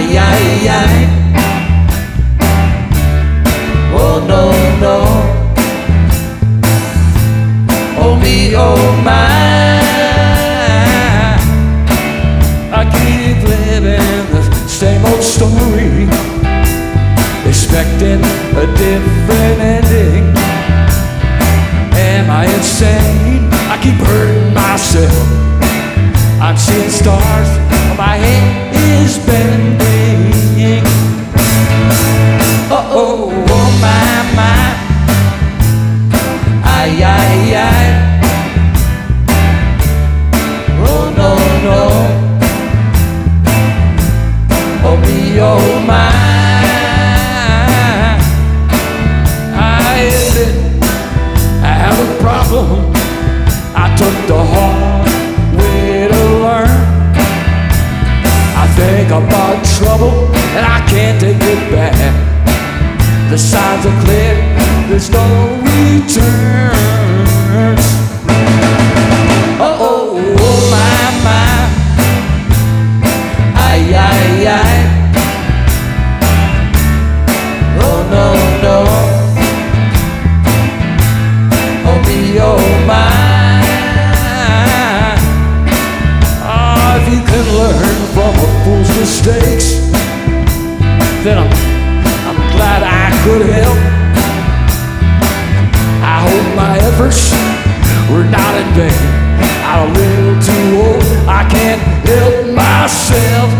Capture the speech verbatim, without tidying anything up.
Ay, ay, ay. Oh no, no. Oh me, oh my. I keep living the same old story, expecting a different ending. Am I insane? I keep hurting myself. I'm seeing stars, my head is bending. Oh, oh, oh my, my. Ay, ay, ay. Oh no, no. Oh me, oh my. I admit I have a problem. I took the hard way to learn. I think about trouble and I can't take it back. The signs are clear, there's no return. Oh, oh, oh my, my. Ay, ay, ay. Oh no, no. Oh me, oh my. Ah, if you can learn from a fool's mistakes, then I'm, I'm glad I could help. I hope my efforts were not in vain. I'm a little too old, I can't help myself.